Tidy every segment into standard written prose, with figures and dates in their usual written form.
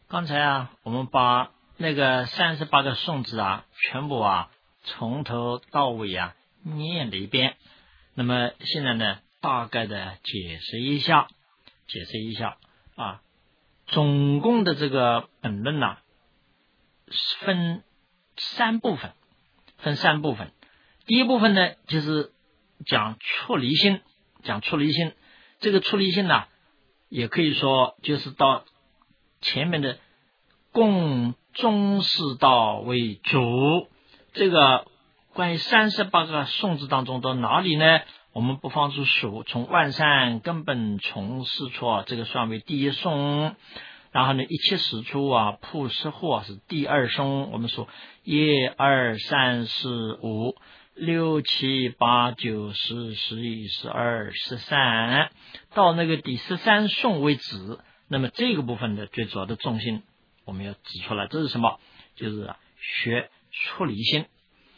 刚才我们把那个38个宋字全部从头到尾念了一遍。那么现在呢，大概的解释一下总共的这个本论分三部分。第一部分呢，就是讲出离心。这个出离心也可以说就是到前面的共中士道为主。这个关于38个颂字当中到哪里呢？我们不妨数，从万善根本从事处这个算为第一颂，然后呢一切使处铺施惑是第二颂。我们说1、2、3、4、5、6、7、8、9、10、11、12、13，到那个第13颂为止。那么这个部分的最主要的重心我们要指出来，这是什么？就是学出离心。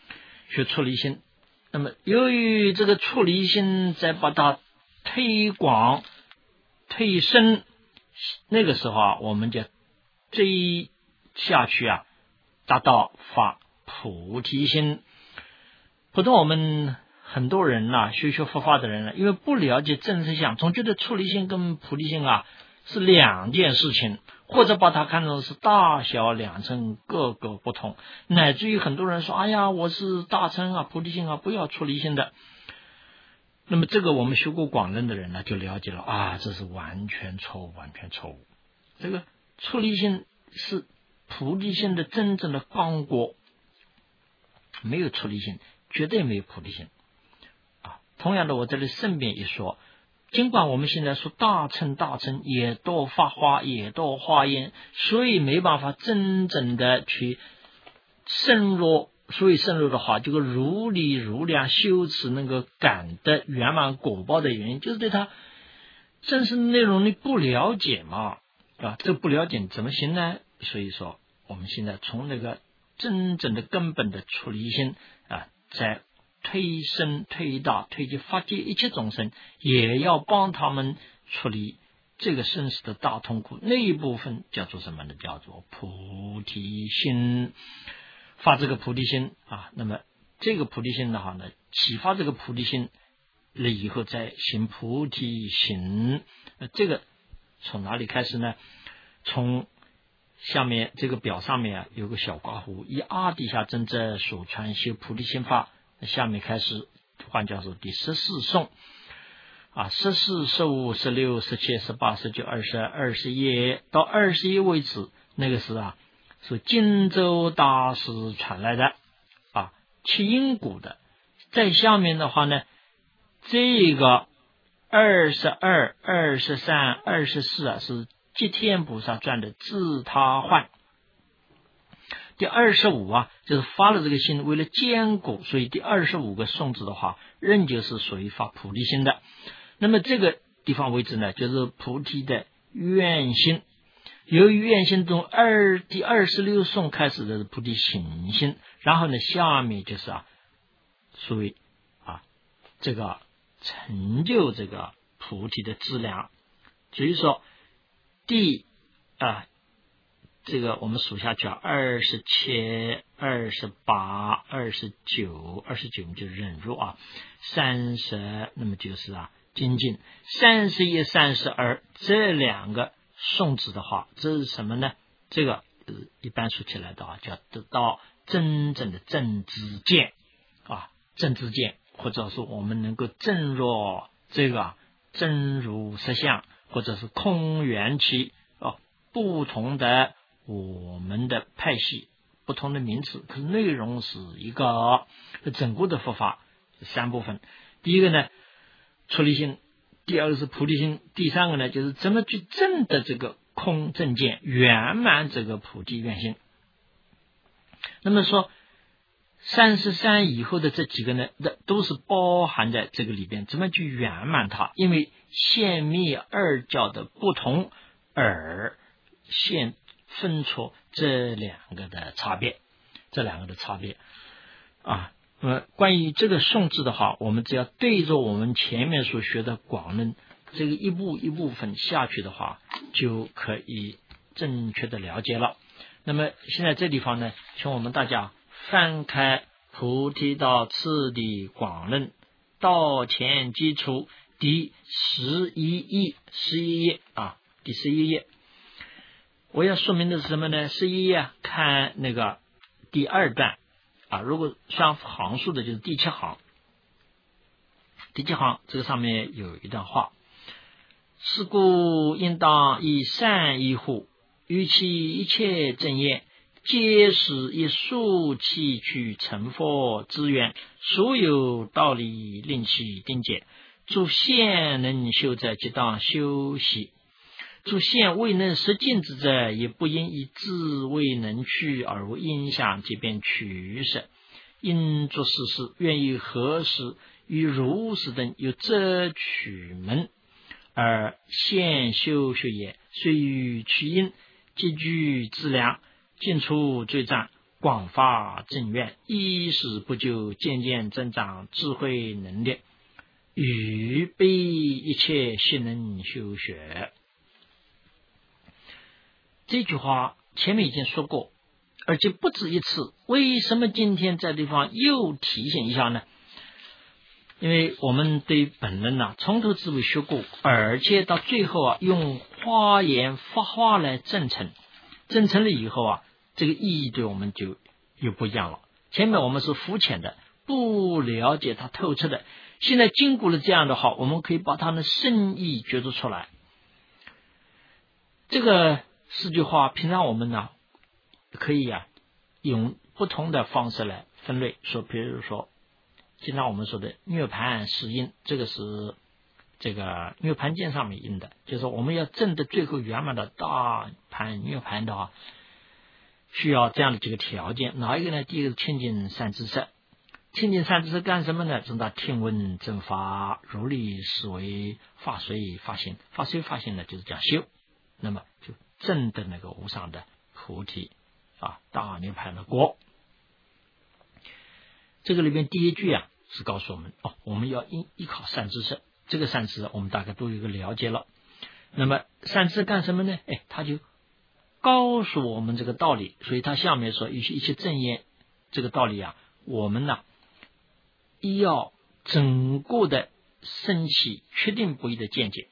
那么由于这个出离心再把它推广推深，那个时候我们就追下去达到发菩提心。普通我们很多人学佛法的人因为不了解真实相，总觉得出离心跟菩提心是两件事情，或者把它看成是大小两乘，各个不同，乃至于很多人说哎呀，我是大乘菩提心不要出离心的。那么这个我们学过广论的人就了解了这是完全错误。这个出离心是菩提心的真正的刚果，没有出离心绝对没有菩提心同样的，我这里顺便一说，尽管我们现在说大乘也多发花也多花烟，所以没办法真正的去深入，所以深入的话，这个如理如量修持能够感得圆满果报的原因，就是对它真实内容你不了解嘛这不了解怎么行呢？所以说我们现在从那个真正的根本的出离心在推深推大推及发界一切众生，也要帮他们处理这个生死的大痛苦，那一部分叫做什么呢？叫做菩提心。发这个菩提心那么这个菩提心的话呢，启发这个菩提心了以后再行菩提行。这个从哪里开始呢？从下面这个表上面有个小刮胡，以阿底下真正所传修菩提心法，下面开始换叫做第14颂14、15、16、17、18、19、20、21到21为止，那个是荆州大师传来的起因古的。在下面的话呢，这个22、23、24是吉天菩萨传的自他换。第25就是发了这个心，为了坚固，所以第25个颂字的话仍旧是属于发菩提心的。那么这个地方为止呢，就是菩提的愿心。由于愿心中第26颂开始的是菩提行心，然后呢下面就是属于这个成就这个菩提的质量。所以说这个我们数下去27、28、29就是忍辱30那么就是精进31、32这两个颂字的话，这是什么呢？这个一般说起来的话叫得到真正的正知见正知见，或者说我们能够证入这个真如实相，或者是空缘起不同的我们的派系不同的名词，可是内容是一个整个的佛法三部分。第一个呢出离心，第二个是菩提心，第三个呢就是怎么去证的这个空正见，圆满这个菩提愿心。那么说33以后的这几个呢都是包含在这个里边，怎么去圆满它？因为现灭二教的不同而现分出这两个的差别那么关于这个颂字的话，我们只要对着我们前面所学的广论这个一部分下去的话，就可以正确的了解了。那么现在这地方呢，请我们大家翻开菩提道次第广论道前基础第11页啊，第11页。我要说明的是什么呢？11页看那个第2段啊，如果算行数的就是第7行。第7行这个上面有一段话：是故应当以善依护，于其一切正业，皆是以数气去成佛之源，所有道理令其定解。诸现能修者，即当修习；诸现未能实尽之者，也不应以自未能去而无影响，即便取舍。因作事事，愿意何时与如是等有遮取门，而现修学也，虽欲取因，积聚资粮，尽出罪障，广发正愿，衣食不就，渐渐增长智慧能力，与被一切悉能修学。这句话前面已经说过，而且不止一次。为什么今天在地方又提醒一下呢？因为我们对本论从头至尾学过，而且到最后用花言法化来证成，证成了以后这个意义对我们就又不一样了。前面我们是肤浅的，不了解它透彻的，现在经过了这样的话，我们可以把它的深意觉出出来。这个4句话平常我们可以用不同的方式来分类，说比如说经常我们说的涅盘是因，这个是这个涅盘经上面印的，就是我们要证得最后圆满的大盘涅盘的话，需要这样的几个条件。哪一个呢？第一个是清净善知识。清净善知识干什么呢？就是他听闻正法，如理思维，法随法行。法随法行呢，就是讲修，那么就证得那个无上的菩提大涅盘的果。这个里边第一句是告诉我们我们要依靠善知识。这个善知识我们大概都有一个了解了。那么善知识干什么呢？他就告诉我们这个道理。所以他下面说一切正业，这个道理我们要整个的升起确定不移的见解。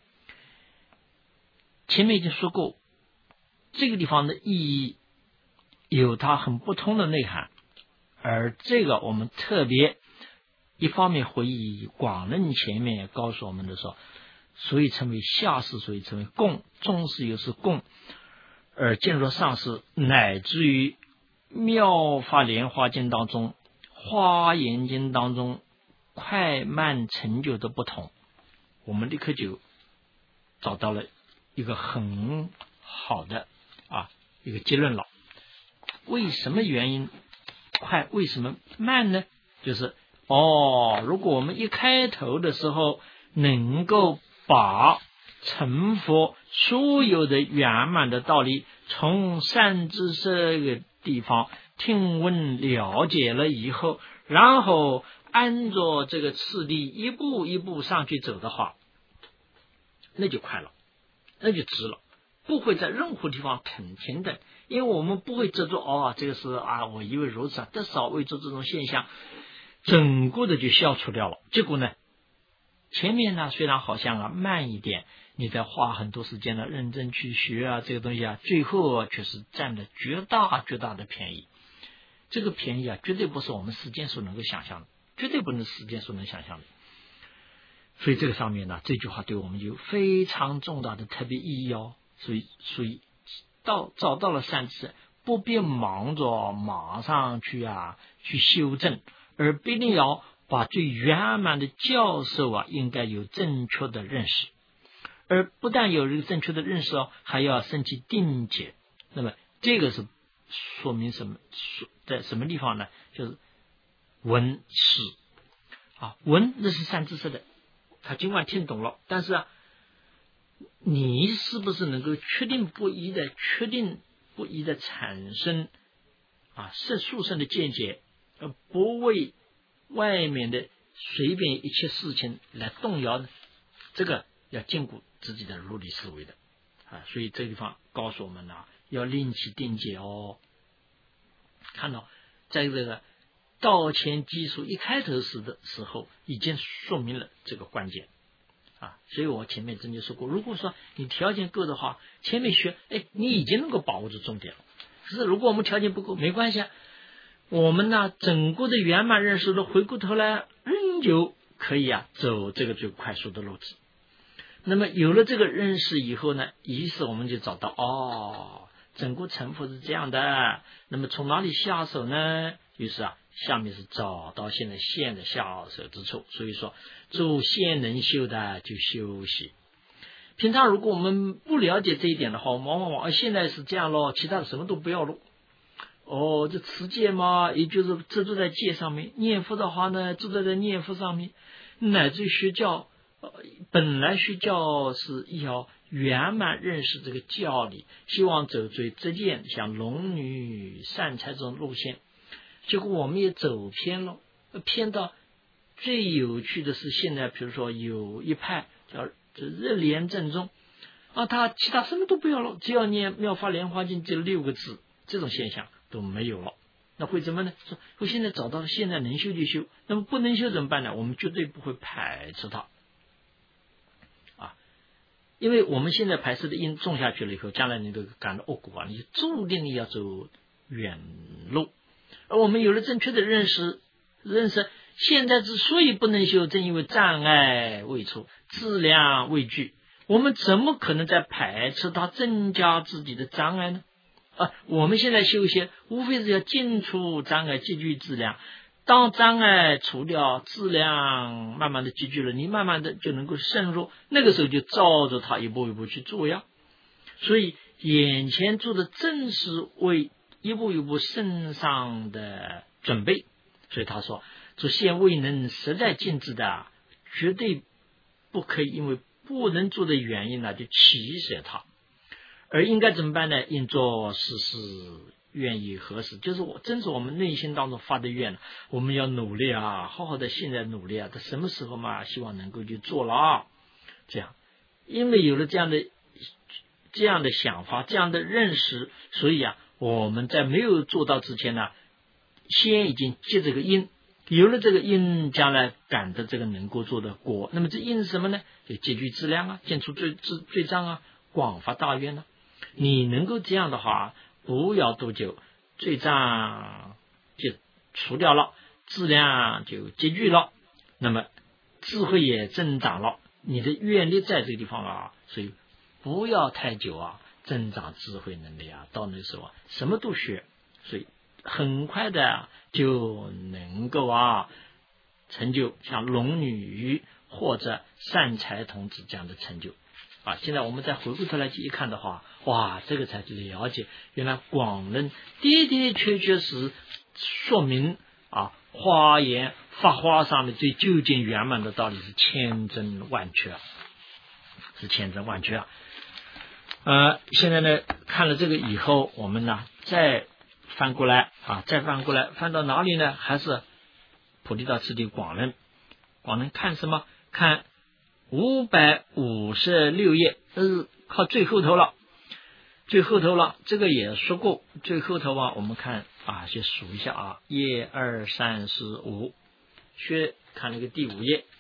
前面已经说过，这个地方的意义有它很不同的内涵，而这个我们特别一方面回忆广论前面告诉我们的说，所以称为下士，所以称为共，中士又是共，而进入上士，乃至于妙法莲华经当中、华严经当中快慢成就的不同，我们立刻就找到了一个很好的一个结论了。为什么原因快，为什么慢呢？就是如果我们一开头的时候能够把成佛所有的圆满的道理从善知识这个地方听闻了解了以后，然后按照这个次第一步一步上去走的话，那就快了，那就值了，不会在任何地方停的。因为我们不会执着这个是我以为如此得少为做这种现象，整个的就消除掉了。结果呢，前面虽然好像慢一点，你在花很多时间认真去学这个东西最后却是占了绝大的便宜。这个便宜绝对不是我们时间所能够想象的，绝对不能时间所能想象的。所以这个上面这句话对我们有非常重大的特别意义所以找到了善知识，不必忙着马上去修正，而必定要把最圆满的教授应该有正确的认识，而不但有一个正确的认识还要升起定解。那么这个是说明什么？在什么地方呢？就是闻是闻那是善知识的，他尽管听懂了，但是你是不是能够确定不移的产生殊胜的见解，而不为外面的随便一切事情来动摇呢？这个要兼顾自己的如理思维的所以这个地方告诉我们要令其定解哦。看到在这个道前基础一开头的时候，已经说明了这个关键所以我前面曾经说过，如果说你条件够的话，前面学你已经能够把握住重点了。可是如果我们条件不够，没关系我们整个的圆满认识的回过头来，仍旧可以走这个最快速的路子。那么有了这个认识以后呢，于是我们就找到整个成佛是这样的。那么从哪里下手呢？于是下面是找到现在下手之处。所以说做现能修的就修习。平常如果我们不了解这一点的话，我们往往现在是这样咯，其他的什么都不要咯。这持戒嘛，也就是执着在戒上面；念佛的话呢，执着在念佛上面；乃至于学教，本来学教是要圆满认识这个教理，希望走最直见，像龙女善财这种路线。结果我们也走偏了，偏到最有趣的是，现在比如说有一派叫日莲正宗他其他什么都不要了，只要念妙法莲华经这6个字，这种现象都没有了。那会怎么呢？说我现在找到了，现在能修就修，那么不能修怎么办呢？我们绝对不会排斥它因为我们现在排斥的因种下去了以后，将来你都感到恶果你注定要走远路。而我们有了正确的认识，现在之所以不能修，正因为障碍未除，质量未具，我们怎么可能在排斥它，增加自己的障碍呢？我们现在修行无非是要尽除障碍，积聚质量。当障碍除掉，质量慢慢的积聚了，你慢慢的就能够渗入，那个时候就照着它一步一步去做呀。所以眼前做的正是为一步一步升上的准备。所以他说做现未能实在尽致的，绝对不可以因为不能做的原因就取舍它，而应该怎么办呢？应做事愿意何时，就是正是我们内心当中发的愿，我们要努力好好的现在努力在什么时候嘛，希望能够去做了这样，因为有了这样的想法，这样的认识，所以我们在没有做到之前呢，先已经结这个因，有了这个因，将来感得这个能够做的果。那么这因是什么呢？就积聚质量见出罪障广发大愿你能够这样的话，不要多久，罪障就除掉了，质量就积聚了，那么智慧也增长了，你的愿力在这个地方所以不要太久增长智慧能力到那时候什么都学，所以很快的就能够成就像龙女或者善财童子这样的成就现在我们再回过头来一看的话，这个才了解，原来广论的的确确是说明花言法华上的最究竟圆满的道理是千真万确现在呢看了这个以后，我们呢再翻过来翻到哪里呢？还是菩提道次第广论看什么？看556页，靠最后头了。这个也说过，最后头我们看先数一下1、2、3、4、5，学看那个第5页，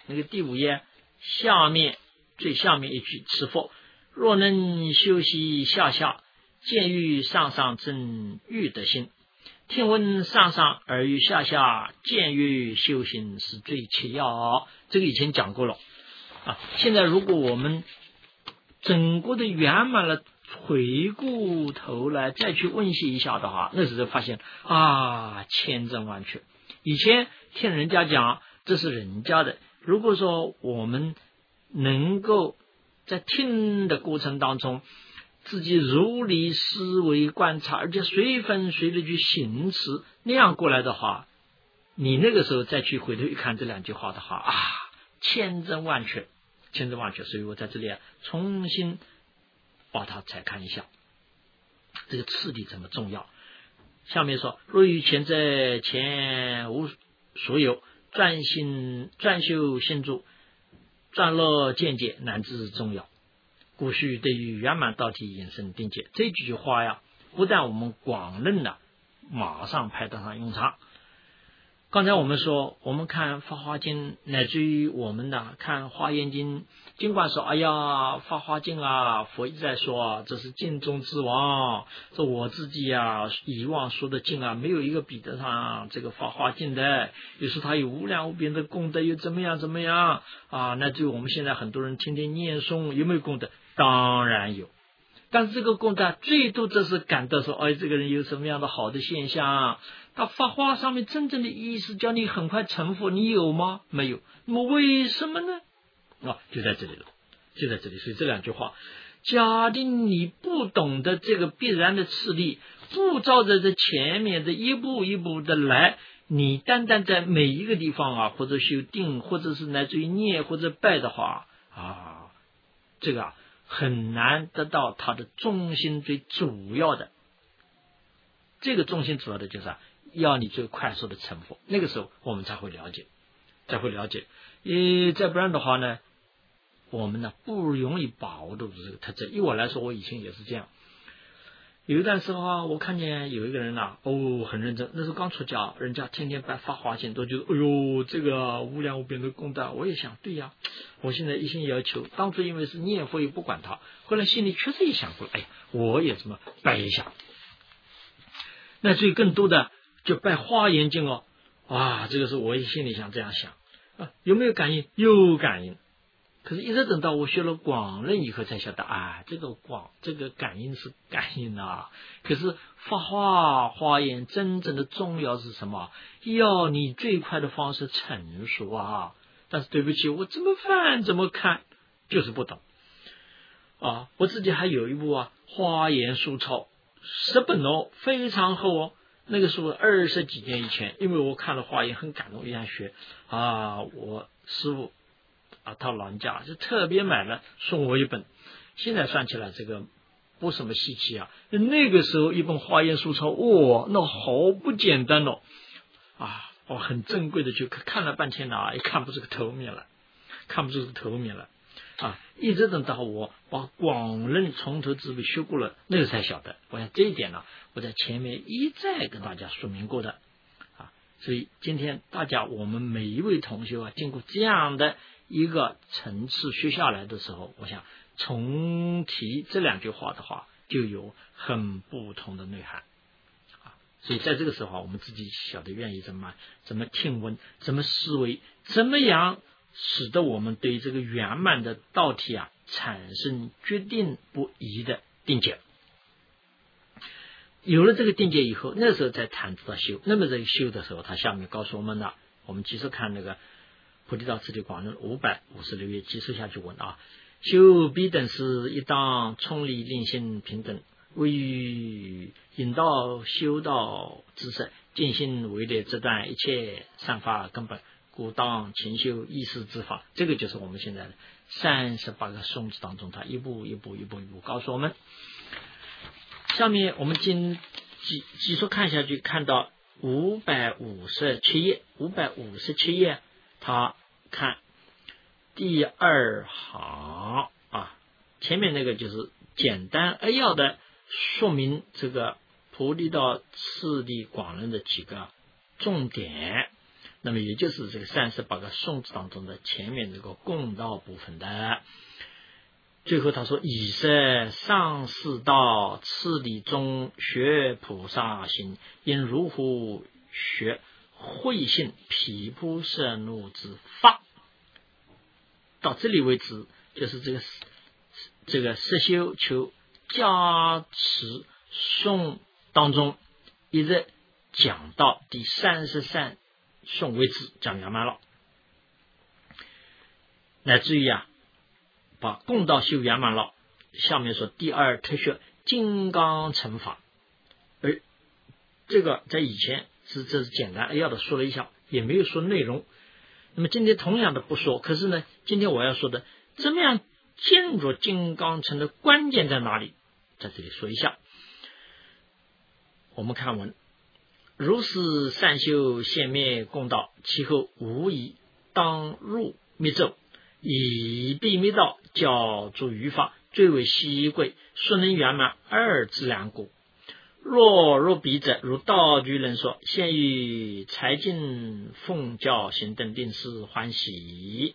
最下面一句，此佛若能修习下下，见于上上正欲的心，听闻上上而于下下，见于修行是最切要。这个以前讲过了现在如果我们整个的圆满了，回过头来再去温习一下的话，那时候发现千真万确。以前听人家讲这是人家的，如果说我们能够在听的过程当中自己如理思维观察，而且随分随的去行持，那样过来的话，你那个时候再去回头一看这2句话的话千真万确。所以我在这里重新把它再看一下，这个次第怎么重要。下面说，若于前在前无所有，专修心住，专乐见解，乃至重要。 故须对于圆满道体引申定解。这几句话呀，不但我们广认了，马上派得上用场。刚才我们说，我们看《法华经》，乃至于我们的看《华严经》，尽管说，哎呀，《法华经》啊，佛一直在说，这是经中之王，这我自己啊，以往说的经啊，没有一个比得上这个《法华经》的。于是它有无量无边的功德，又怎么样啊？乃至于我们现在很多人天天念诵，有没有功德？当然有。但是这个功德最多只是感到说，哎，这个人有什么样的好的现象？他法华上面真正的意思叫你很快成佛，你有吗？没有。那么为什么呢？就在这里了，就在这里。所以这两句话，假定你不懂得这个必然的次第，不照着这前面的一步一步的来，你单单在每一个地方啊，或者修定，或者是乃至于念或者拜的话这个很难得到它的中心最主要的。这个中心主要的就是要你最快速的成佛，那个时候我们才会了解。再不然的话呢，我们呢不容易把握住这个特质。以我来说，我以前也是这样。有一段时候我看见有一个人很认真，那时候刚出家，人家天天拜法华经，都觉得哎呦，这个无量无边的功德。我也想，对呀，我现在一心要求。当初因为是念佛也不管他，后来心里确实也想过，哎，我也这么拜一下。那最更多的就拜华严经这个时候我也心里想这样想有没有感应？有感应。可是一直等到我学了广论以后才晓得这个感应是感应可是华严真正的重要是什么？要你最快的方式成熟但是对不起，我怎么翻怎么看就是不懂我自己还有一部华严书钞10本非常厚那个是20几年以前，因为我看了华严很感动，也想学我师父他老人家就特别买了送我一本。现在算起来这个不什么稀奇那个时候一本华严书钞那好不简单很珍贵的，就看了半天也看不出个头面来，一直等到我把广论从头至尾学过了，那个才晓得。我想这一点我在前面一再跟大家说明过的所以今天我们每一位同学经过这样的一个层次学下来的时候，我想重提这两句话的话，就有很不同的内涵所以在这个时候我们自己晓得愿意怎么听闻，怎么思维，怎么样使得我们对这个圆满的道体产生决定不移的定解。有了这个定解以后，那时候再谈到修。那么在修的时候，他下面告诉我们了，我们继续看那个菩提道次第广论556页，继续下去问修彼等事，一当充理令心平等，为于引导修道之事，尽心为列，这段一切善法根本，故当勤修意识之法。这个就是我们现在的38个颂词当中，他一步一步告诉我们。下面我们继续看下去，看到557页，他看第2行前面那个就是简单扼要的说明这个菩提道次第广论的几个重点，那么也就是这个38个颂词当中的前面这个共道部分的。最后他说，以是上士道次第中学菩萨行，因如乎学慧性毗婆舍那之法。到这里为止，就是这个实修求加持颂当中一直讲到第33颂为止，讲圆满了，乃至于把共道修圆满了。下面说第2特学金刚乘法，这个在以前这是简单扼要的说了一下，也没有说内容。那么今天同样的不说，可是呢，今天我要说的怎么样进入金刚乘的关键在哪里，在这里说一下。我们看文，如是善修现灭共道，其后无疑当入密咒，以必密道教诸于法， 最为稀贵，所能圆满二资粮故。若彼者，如道居人说，现于财尽奉教行等定是欢喜。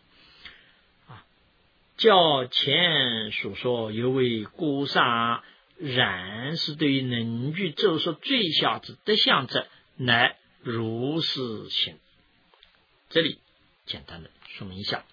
较前所说犹为孤杀，然是对于能具咒说最下之德相者，乃如是行。这里简单的说明一下，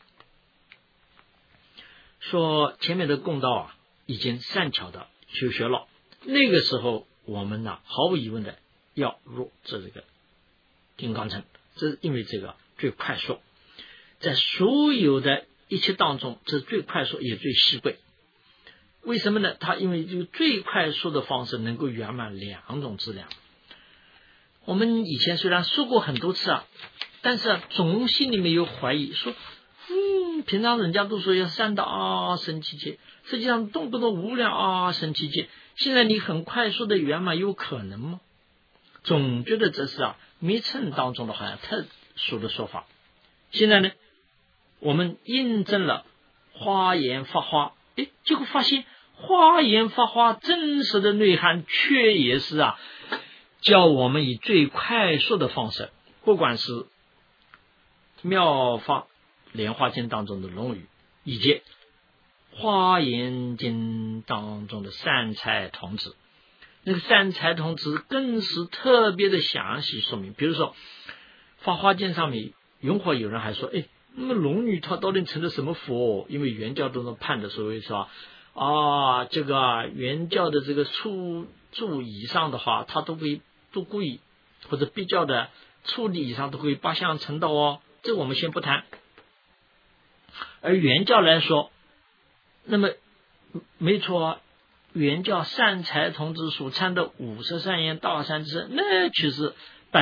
说前面的共道已经善巧的修学了，那个时候我们毫无疑问的要入这个金刚乘，这是因为这个最快速，在所有的一切当中，这最快速也最稀贵。为什么呢？它因为这个最快速的方式能够圆满两种资粮。我们以前虽然说过很多次但是总心里面有怀疑，说平常人家都说要3到阿僧祇劫，实际上动不动无量阿僧祇劫，现在你很快速的圆满有可能吗？总觉得这是密乘当中的好像特殊的说法。现在呢，我们印证了华严法华，结果发现华严法华真实的内涵却也是叫我们以最快速的方式，不管是妙法莲华经当中的龙语，以及华严经当中的善财童子，那个善财童子更是特别的详细说明。比如说法华经上面永火有人还说，那么龙女她到底成了什么佛？因为原教都能判的所谓说这个原教的这个初住以上的话，他都故意或者比较的处理以上都可以八相成道这个我们先不谈。而原教来说，那么没错原教善财童子所参的53愿大善知识，那却是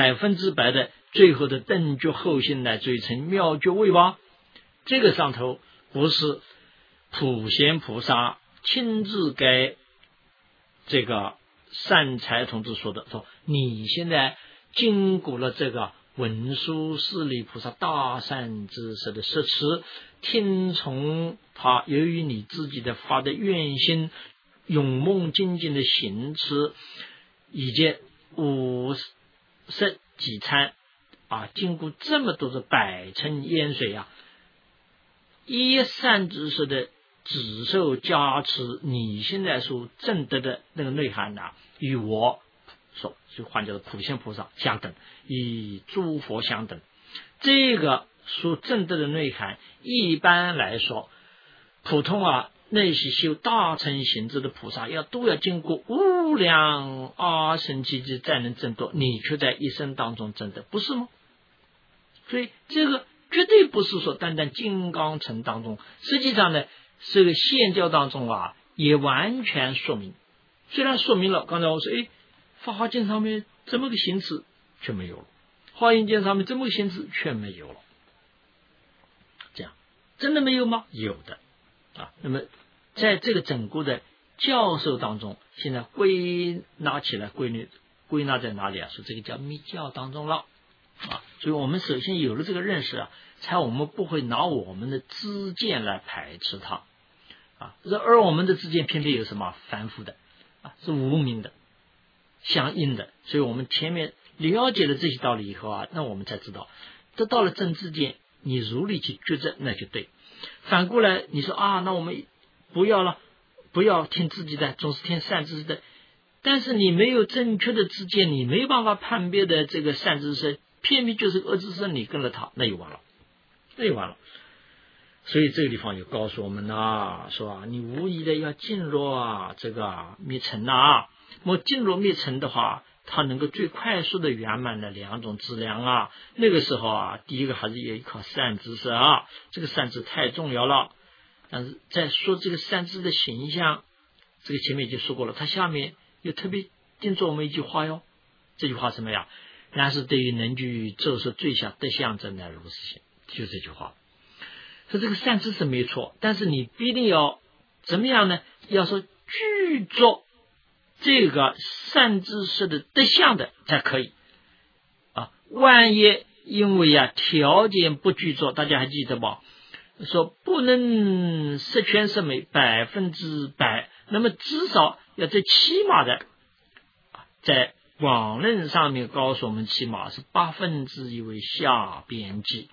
100%的最后的等觉后心乃至于成妙觉位吧。这个上头不是普贤菩萨亲自给这个善财童子说的，说你现在经过了这个文殊师利菩萨大善知识的摄持，听从他，由于你自己的发的愿心，勇猛精进的行持，以及50几参经过这么多的百乘烟水一善知识的指受加持，你现在所证得的那个内涵与我说就换叫做普贤菩萨相等，与诸佛相等。这个所证得的内涵，一般来说普通那些修大乘行智的菩萨都要经过无量阿僧祇劫才能证得，你却在一生当中证得，不是吗？所以这个绝对不是说单单金刚乘当中，实际上呢这个现教当中也完全说明。虽然说明了刚才我说法华经上面这么个行持却没有了，华严经上面这么个行持却没有了，这样真的没有吗？有的那么在这个整个的教授当中，现在归纳起来归纳在哪里说这个叫密教当中了所以我们首先有了这个认识才我们不会拿我们的知见来排斥它而我们的知见偏偏有什么凡夫的是无明的相应的，所以我们前面了解了这些道理以后那我们才知道得到了正知见，你如理去抉择那就对。反过来你说那我们不要了，不要听自己的，总是听善知识的，但是你没有正确的知见，你没有办法判别的这个善知识，偏偏就是恶知识，你跟了他，那就完了。所以这个地方就告诉我们说你无疑的要进入这个密乘那么进入密乘的话，它能够最快速的圆满的两种资粮那个时候第一个还是有一靠善知识这个善知太重要了。但是在说这个善知的形象，这个前面已经说过了，它下面又特别叮嘱我们一句话哟。这句话什么呀？然是对于能具咒说最下德相者乃如是行，就这句话。说这个善知识没错，但是你必定要怎么样呢？要说具足这个善知识的德相的才可以万一因为条件不具足，大家还记得吧？ 说不能十全十美100%，那么至少要最起码的，在广论上面告诉我们，起码是1/8为下边际。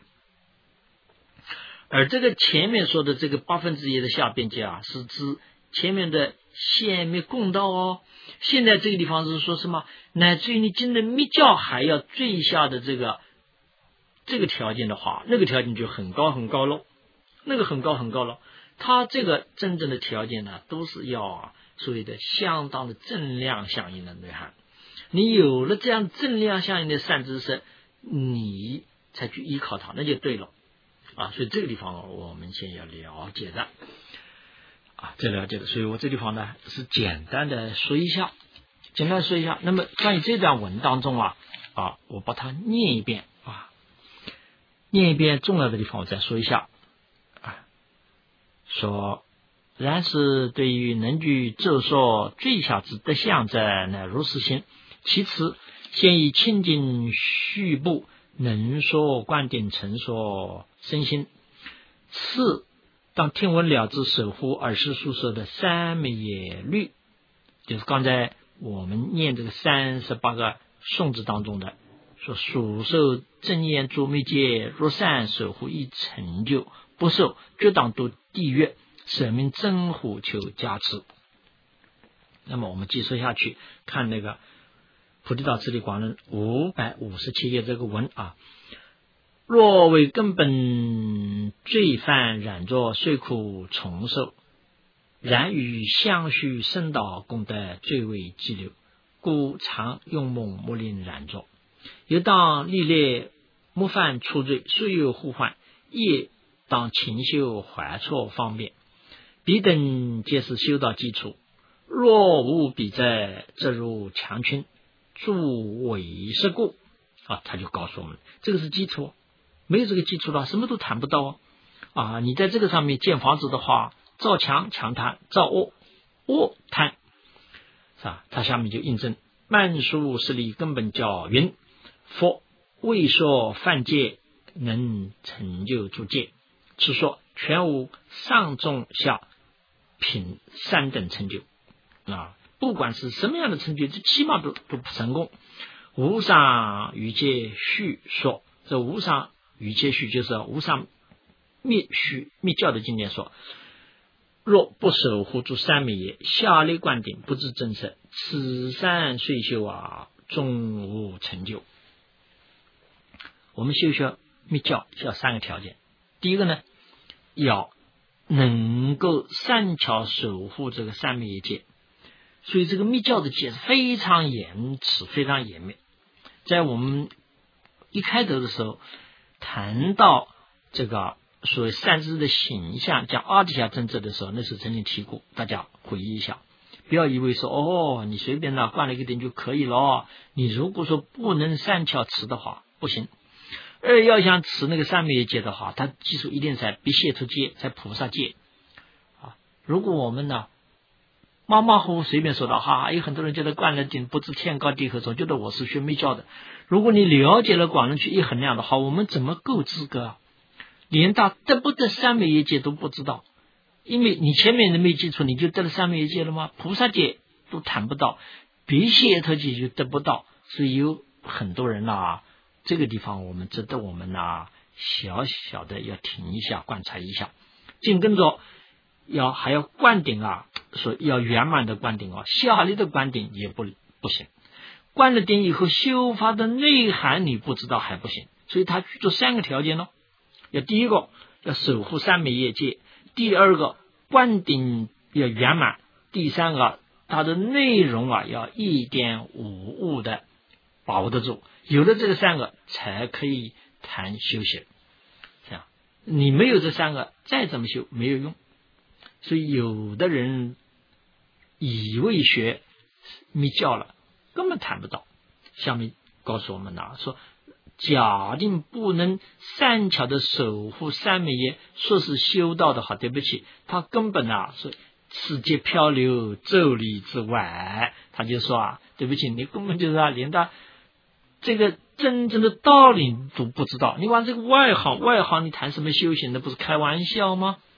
而这个前面说的这个1/8的下边际啊，是指前面的线灭共道哦。现在这个地方是说什么？乃至于你进的密教还要最下的这个条件的话，那个条件就很高很高咯，那个很高很高咯。它这个真正的条件呢，都是要所谓的相当的正量相应的内涵。你有了这样正量相应的善知识，你才去依靠它，那就对了啊。所以这个地方我们先要了解的啊，这了解的。所以我这地方呢是简单的说一下。那么关于这段文当中啊，我把它念一遍啊，念一遍重要的地方我再说一下啊。说然是对于能具咒说最下之德相者，乃如是心。其次，先以清净序部能说观点成说身心。次，当听闻了之守护耳识所说的三昧耶律，就是刚才我们念这个38个颂字当中的说，属受正言诸密戒，若善守护亦成就，不受绝当堕地狱，舍命真虎求加持。那么我们继续下去看那个菩提道次第广论557页这个文啊。若为根本罪犯染作，虽苦重受，然与相续生道功德最为激流，故常用梦莫令染作。又当历列莫犯出罪，虽有互换，亦当勤修怀错方便。彼等皆是修道基础，若无彼在，则如强群，助伪是故啊。他就告诉我们，这个是基础，没有这个基础的话，什么都谈不到啊。你在这个上面建房子的话，造墙墙贪，造窝窝贪，是吧？他下面就印证曼殊势力根本叫云，佛未说犯戒能成就诸戒，是说全无上中下品3等成就啊。不管是什么样的成就，这起码都不成功。无上瑜伽序说，这无上瑜伽序就是无上密教的经典说，若不守护住三昧耶，下列观点不知真实，此三虽修终无成就。我们修密教需要3个条件。第一个呢，要能够善巧守护这个三昧耶戒。所以这个密教的戒是非常严持，非常严密。在我们一开头的时候谈到这个所谓善知识的形象，讲阿底峡真正的时候，那时候曾经提过，大家回忆一下。不要以为说你随便灌了一个点就可以了，你如果说不能善巧持的话不行。要想持那个三昧耶戒的话，它基础一定在比解脱戒，在菩萨戒啊。如果我们呢马马虎虎随便说的有很多人觉得灌了顶不知天高地厚，总觉得我是学密教的。如果你了解了广论去一衡量的话，我们怎么够资格啊？连他得不得三昧耶戒都不知道，因为你前面的没基础，你就得了三昧耶戒了吗？菩萨戒都谈不到，比解脱戒就得不到。所以有很多人这个地方我们值得我们小小的要停一下，观察一下。紧跟着还要灌顶说要圆满的灌顶下列的灌顶也不行。灌了顶以后，修法的内涵你不知道还不行。所以他举出3个条件咯。第一个要守护三昧耶戒，第二个灌顶要圆满，第三个它的内容要一点无误的把握得住。有了这个3个才可以谈修行。这样你没有这3个，再怎么修没有用。所以有的人以为学密教了，根本谈不到。下面告诉我们说，假定不能善巧的守护三昧耶，说是修道的好，对不起，他根本是世界漂流咒理之外。他就说对不起，你根本就是连他这个真正的道理都不知道，你玩这个外行，你谈什么修行，那不是开玩笑吗？